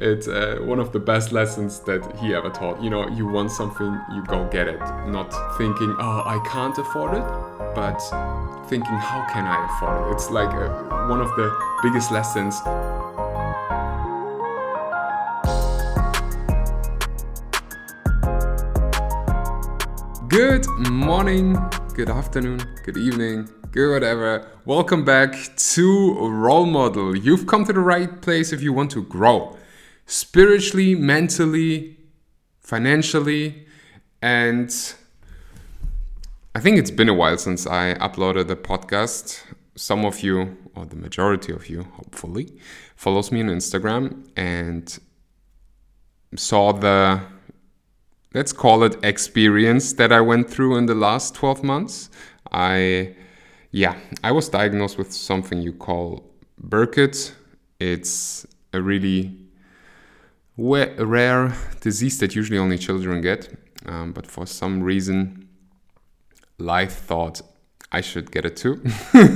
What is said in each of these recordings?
It's one of the best lessons that he ever taught. You know, you want something, you go get it. Not thinking, oh, I can't afford it, but thinking, how can I afford it? It's like one of the biggest lessons. Good morning, good afternoon, good evening, good whatever. Welcome back to Role Model. You've come to the right place if you want to grow spiritually, mentally, financially, and I think it's been a while since I uploaded a podcast. Some of you, or the majority of you, hopefully, follows me on Instagram and saw the, let's call it, experience that I went through in the last 12 months. I was diagnosed with something you call Burkitt. It's a really rare disease that usually only children get. But for some reason, life thought I should get it too.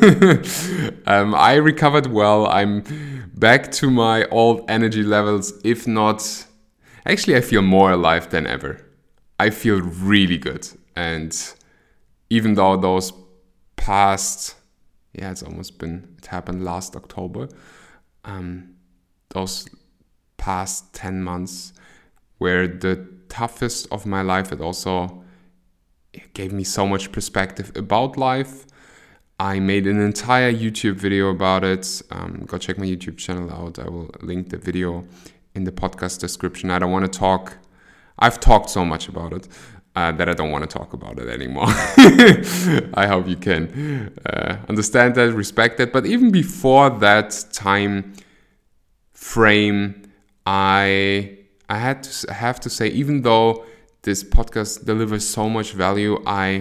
I recovered well. I'm back to my old energy levels, if not... Actually, I feel more alive than ever. I feel really good. And even though those past, it happened last October, those past 10 months were the toughest of my life. It also gave me so much perspective about life. I made an entire YouTube video about it. Go check my YouTube channel out. I will link the video in the podcast description. I don't want to talk. I've talked so much about it that I don't want to talk about it anymore. I hope you can understand that, respect that. But even before that time frame, I have to say, even though this podcast delivers so much value,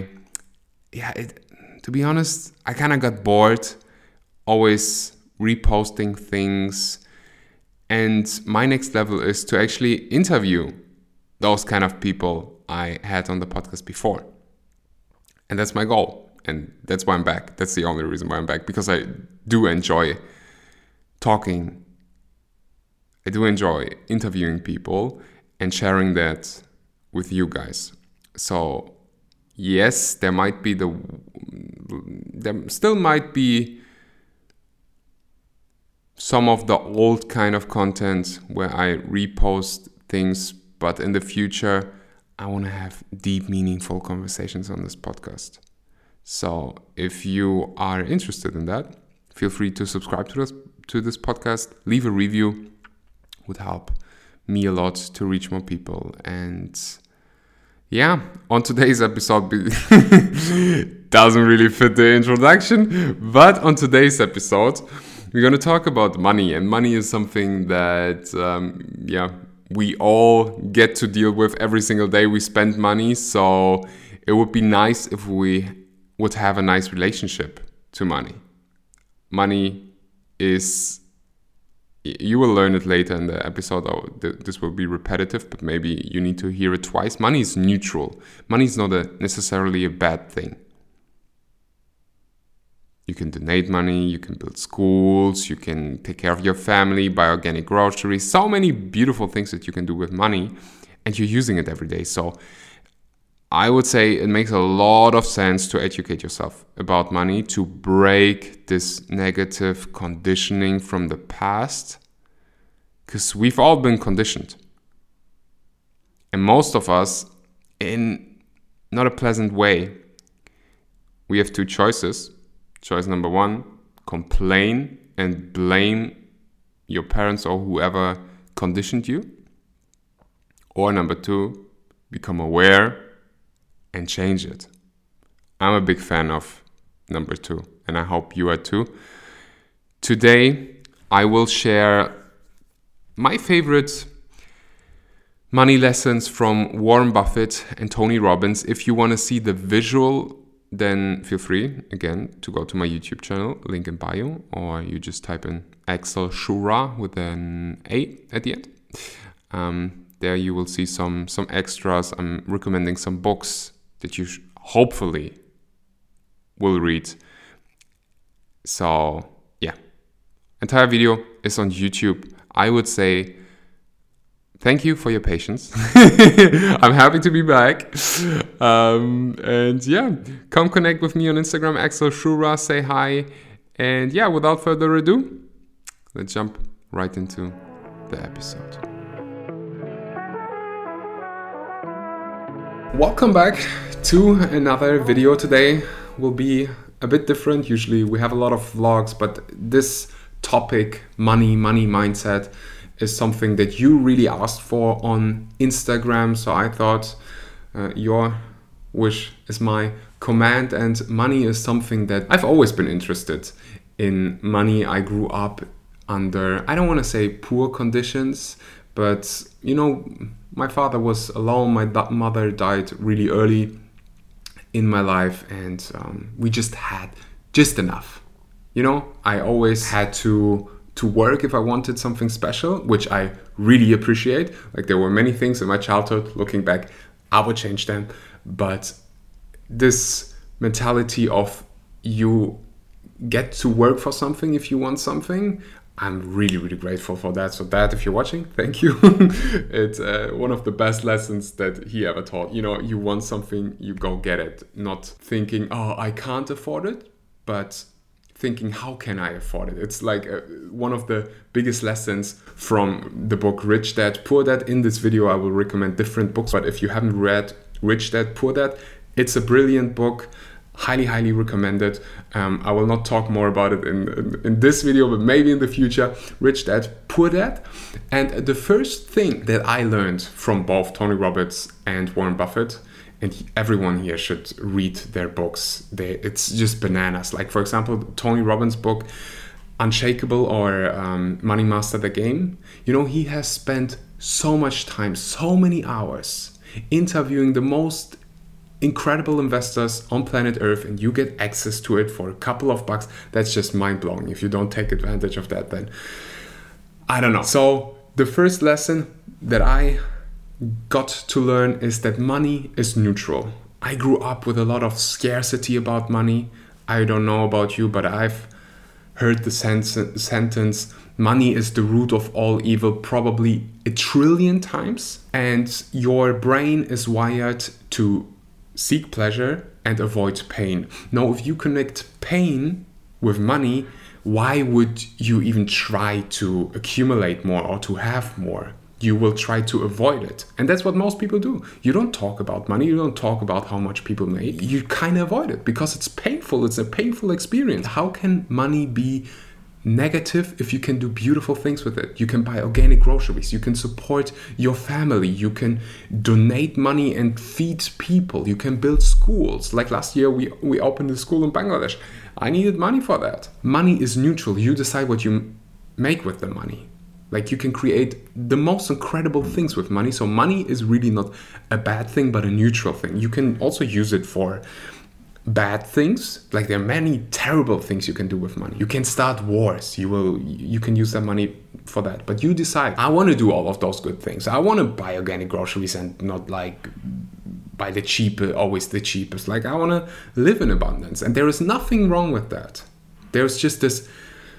to be honest, I kind of got bored always reposting things. And my next level is to actually interview those kind of people I had on the podcast before. And that's my goal. And that's why I'm back. That's the only reason why I'm back. Because I do enjoy talking. I do enjoy interviewing people and sharing that with you guys. So yes, there still might be some of the old kind of content where I repost things, but in the future, I want to have deep, meaningful conversations on this podcast. So if you are interested in that, feel free to subscribe to this podcast. Leave a review. Would help me a lot to reach more people. And yeah, on today's episode, doesn't really fit the introduction, but on today's episode, we're going to talk about money. And money is something that, we all get to deal with every single day. We spend money, so it would be nice if we would have a nice relationship to money. Money is, you will learn it later in the episode. This will be repetitive, but maybe you need to hear it twice. Money is neutral. Money is not necessarily a bad thing. You can donate money, you can build schools, you can take care of your family, buy organic groceries, so many beautiful things that you can do with money, and you're using it every day. So I would say it makes a lot of sense to educate yourself about money, to break this negative conditioning from the past, because we've all been conditioned. And most of us, in not a pleasant way, we have two choices. Choice number one, complain and blame your parents or whoever conditioned you. Or number two, become aware and change it. I'm a big fan of number two, and I hope you are too. Today, I will share my favorite money lessons from Warren Buffett and Tony Robbins. If you want to see the visual, then feel free, again, to go to my YouTube channel, link in bio, or you just type in Axel Schura with an A at the end. There you will see some extras. I'm recommending some books that you hopefully will read. So, yeah. Entire video is on YouTube. I would say Thank you for your patience. I'm happy to be back. And yeah, come connect with me on Instagram, Axel Shura, say hi. And yeah, without further ado, let's jump right into the episode. Welcome back to another video. Today will be a bit different. Usually we have a lot of vlogs, but this topic, money mindset, is something that you really asked for on Instagram. So I thought your wish is my command, and money is something that I've always been interested in. Money, I grew up under, I don't want to say poor conditions, but you know, my father was alone, my mother died really early in my life, and we just had just enough. You know, I always had to work if I wanted something special, which I really appreciate. Like, there were many things in my childhood, looking back, I would change them. But this mentality of you get to work for something if you want something, I'm really grateful for that. So Dad, if you're watching, thank you. It's one of the best lessons that he ever taught. You know, you want something, you go get it. Not thinking, oh, I can't afford it, but thinking, how can I afford it? It's like one of the biggest lessons from the book Rich Dad, Poor Dad. In this video, I will recommend different books, but if you haven't read Rich Dad, Poor Dad, it's a brilliant book. Highly recommended. I will not talk more about it in this video, but maybe in the future. Rich Dad, Poor Dad. And the first thing that I learned from both Tony Robbins and Warren Buffett, and everyone here should read their books. It's just bananas. Like, for example, Tony Robbins' book, Unshakable, or Money Master the Game. You know, he has spent so much time, so many hours interviewing the most incredible investors on planet Earth, and you get access to it for a couple of bucks. That's just mind-blowing. If you don't take advantage of that, then I don't know. So the first lesson that I got to learn is that money is neutral. I grew up with a lot of scarcity about money. I don't know about you, but I've heard the sentence, money is the root of all evil, probably 1 trillion times. And your brain is wired to seek pleasure and avoid pain. Now, if you connect pain with money, why would you even try to accumulate more or to have more? You will try to avoid it. And that's what most people do. You don't talk about money. You don't talk about how much people make. You kind of avoid it because it's painful. It's a painful experience. How can money be negative if you can do beautiful things with it? You can buy organic groceries. You can support your family. You can donate money and feed people. You can build schools. Like last year, we opened a school in Bangladesh. I needed money for that. Money is neutral. You decide what you make with the money. Like, you can create the most incredible things with money. So money is really not a bad thing, but a neutral thing. You can also use it for bad things. Like, there are many terrible things you can do with money. You can start wars. You can use that money for that. But you decide, I want to do all of those good things. I want to buy organic groceries and not like buy always the cheapest. Like, I want to live in abundance. And there is nothing wrong with that. There's just this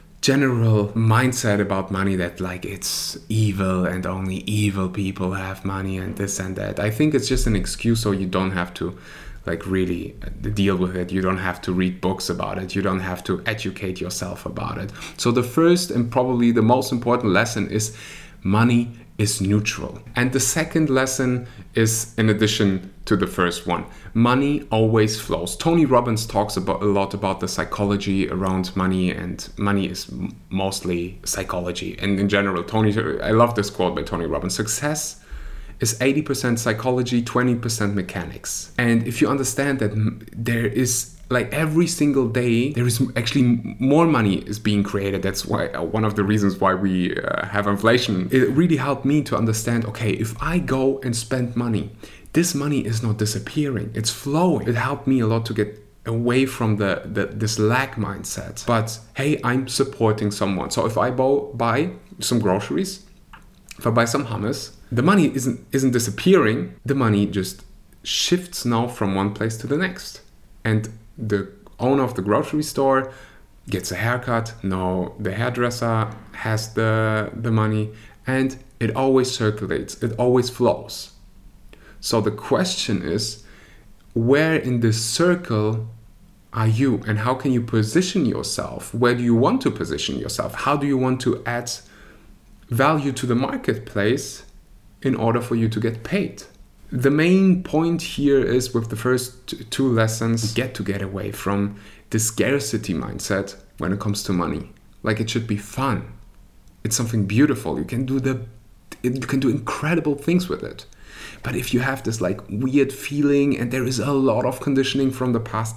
general mindset about money that like it's evil and only evil people have money and this and that. I think it's just an excuse so you don't have to like really deal with it. You don't have to read books about it. You don't have to educate yourself about it. So the first and probably the most important lesson is money is neutral. And the second lesson is, in addition to the first one, money always flows. Tony Robbins talks a lot about the psychology around money, and money is mostly psychology. And in general, I love this quote by Tony Robbins: success is 80% psychology, 20% mechanics. And if you understand that there is, like, every single day, there is actually more money is being created. That's why one of the reasons why we have inflation. It really helped me to understand, okay, if I go and spend money, this money is not disappearing, it's flowing. It helped me a lot to get away from this lack mindset. But hey, I'm supporting someone. So if I buy some groceries, if I buy some hummus, the money isn't disappearing. The money just shifts now from one place to the next. And the owner of the grocery store gets a haircut. Now the hairdresser has the money, and It always circulates, it always flows. So the question is, where in this circle are you, and how can you position yourself? Where do you want to position yourself? How do you want to add value to the marketplace in order for you to get paid? The main point here is, with the first two lessons, get away from the scarcity mindset when it comes to money. Like, it should be fun. It's something beautiful. You can do incredible things with it. But if you have this like weird feeling, and there is a lot of conditioning from the past,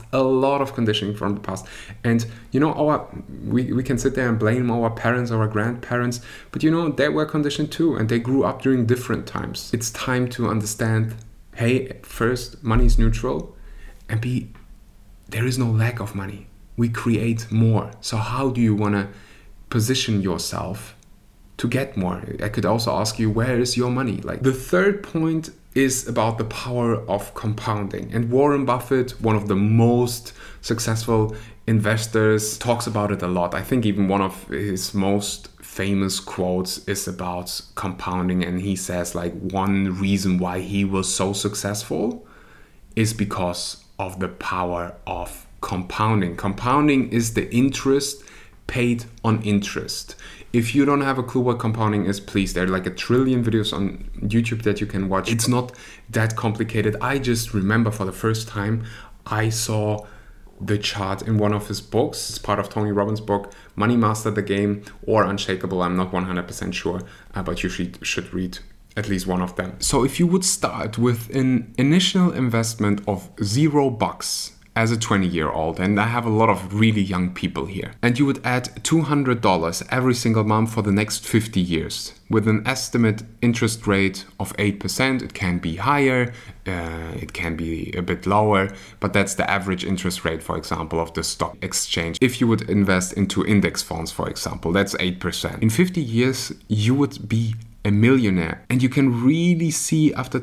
and you know, we can sit there and blame our parents, our grandparents, but you know, they were conditioned too, and they grew up during different times. It's time to understand, hey, first, money is neutral, and B, there is no lack of money. We create more. So how do you want to position yourself to get more? I could also ask you, where is your money? Like, the third point is about the power of compounding. And Warren Buffett, one of the most successful investors, talks about it a lot. I think even one of his most famous quotes is about compounding. And he says, like, one reason why he was so successful is because of the power of compounding. Compounding is the interest paid on interest. If you don't have a clue what compounding is, please, there are like 1 trillion videos on YouTube that you can watch. It's not that complicated. I just remember for the first time I saw the chart in one of his books. It's part of Tony Robbins' book, Money Master the Game or Unshakable. I'm not 100% sure, but you should read at least one of them. So if you would start with an initial investment of $0 as a 20-year-old, and I have a lot of really young people here, and you would add $200 every single month for the next 50 years with an estimate interest rate of 8%. It can be higher, it can be a bit lower, but that's the average interest rate, for example, of the stock exchange. If you would invest into index funds, for example, that's 8%. In 50 years, you would be a millionaire. And you can really see after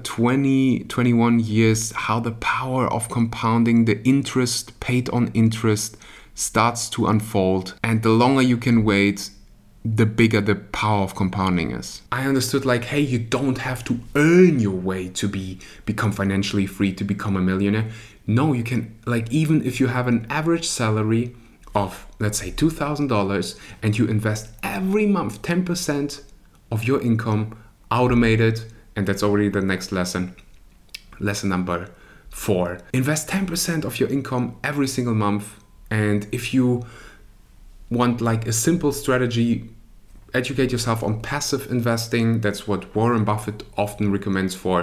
21 years how the power of compounding, the interest paid on interest, starts to unfold. And the longer you can wait, the bigger the power of compounding is. I understood, like, hey, you don't have to earn your way to become financially free, to become a millionaire. No, you can, like, even if you have an average salary of, let's say, $2,000, and you invest every month 10% of your income, automated, and that's already the next lesson number 4. Invest 10% of your income every single month. And if you want like a simple strategy, educate yourself on passive investing. That's what Warren Buffett often recommends for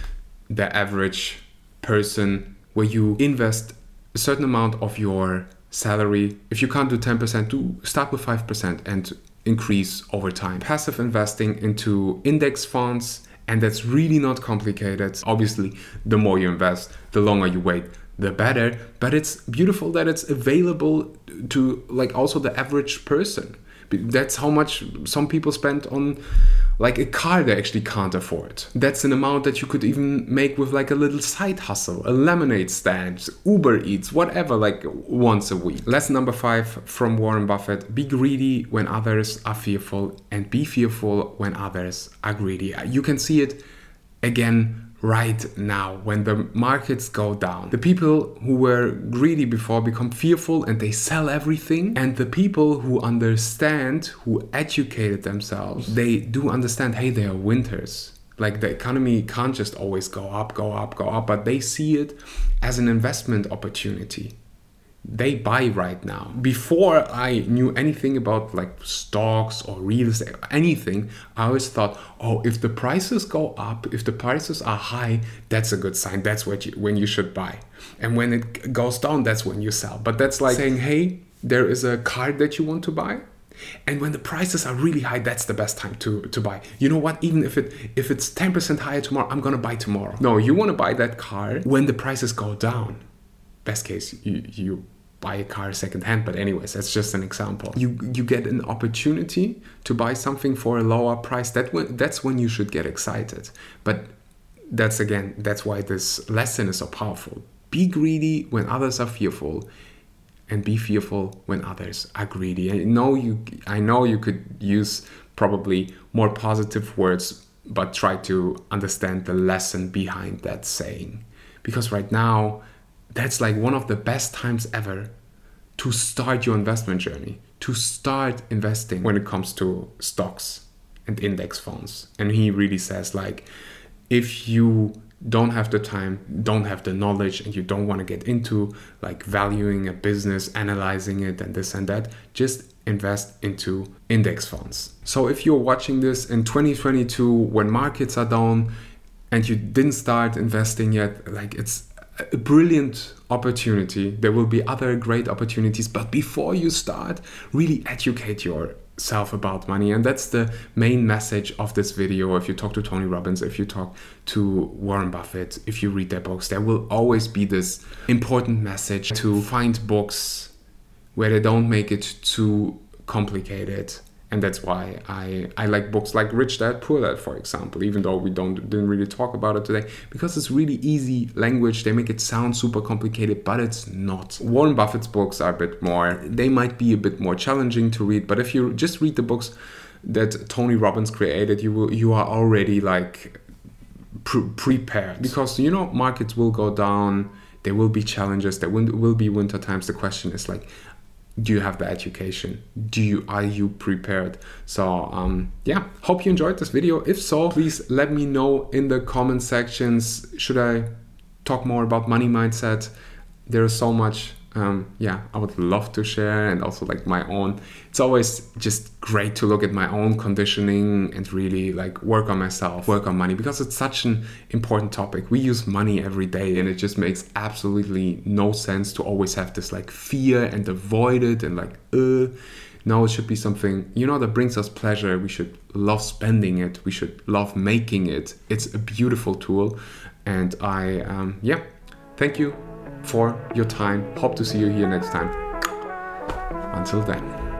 the average person, where you invest a certain amount of your salary. If you can't do 10%, do start with 5% and increase over time. Passive investing into index funds, and that's really not complicated. Obviously, the more you invest, the longer you wait, the better. But it's beautiful that it's available to like also the average person. That's how much some people spend on like a car they actually can't afford. That's an amount that you could even make with like a little side hustle, a lemonade stand, Uber Eats, whatever, like once a week. Lesson number 5 from Warren Buffett: be greedy when others are fearful, and be fearful when others are greedy. You can see it again right now when the markets go down. The people who were greedy before become fearful and they sell everything. And the people who understand, who educated themselves, they do understand, hey, they are winners. Like, the economy can't just always go up, but they see it as an investment opportunity. They buy right now. Before I knew anything about like stocks or real estate, anything, I always thought, oh, if the prices go up, if the prices are high, that's a good sign. That's when you should buy. And when it goes down, that's when you sell. But that's like saying, hey, there is a car that you want to buy, and when the prices are really high, that's the best time to buy. You know what? Even if it's 10% higher tomorrow, I'm gonna buy tomorrow. No, you want to buy that car when the prices go down. Best case, you buy a car secondhand, but anyways, that's just an example. You get an opportunity to buy something for a lower price. That's when you should get excited. But that's why this lesson is so powerful. Be greedy when others are fearful, and be fearful when others are greedy. I know you could use probably more positive words, but try to understand the lesson behind that saying. Because right now, that's like one of the best times ever to start your investment journey, to start investing when it comes to stocks and index funds. And he really says, like, if you don't have the time, don't have the knowledge, and you don't want to get into like valuing a business, analyzing it and this and that, just invest into index funds. So if you're watching this in 2022 when markets are down and you didn't start investing yet, like, it's a brilliant opportunity. There will be other great opportunities, but before you start, really educate yourself about money. And that's the main message of this video. If you talk to Tony Robbins, if you talk to Warren Buffett, if you read their books, there will always be this important message to find books where they don't make it too complicated. And that's why I like books like Rich Dad, Poor Dad, for example, even though we didn't really talk about it today, because it's really easy language. They make it sound super complicated, but it's not. Warren Buffett's books are a bit more, they might be a bit more challenging to read, but if you just read the books that Tony Robbins created, you are already like prepared, because markets will go down, there will be challenges, there will be winter times. The question is like, do you have the education? Are you prepared? So hope you enjoyed this video. If so, please let me know in the comment sections. Should I talk more about money mindset? There is so much I would love to share, and also like my own. It's always just great to look at my own conditioning and really like work on myself, work on money, because it's such an important topic. We use money every day, and it just makes absolutely no sense to always have this like fear and avoid it and like no, it should be something that brings us pleasure. We should love spending it, we should love making it. It's a beautiful tool, and I thank you for your time. Hope to see you here next time. Until then.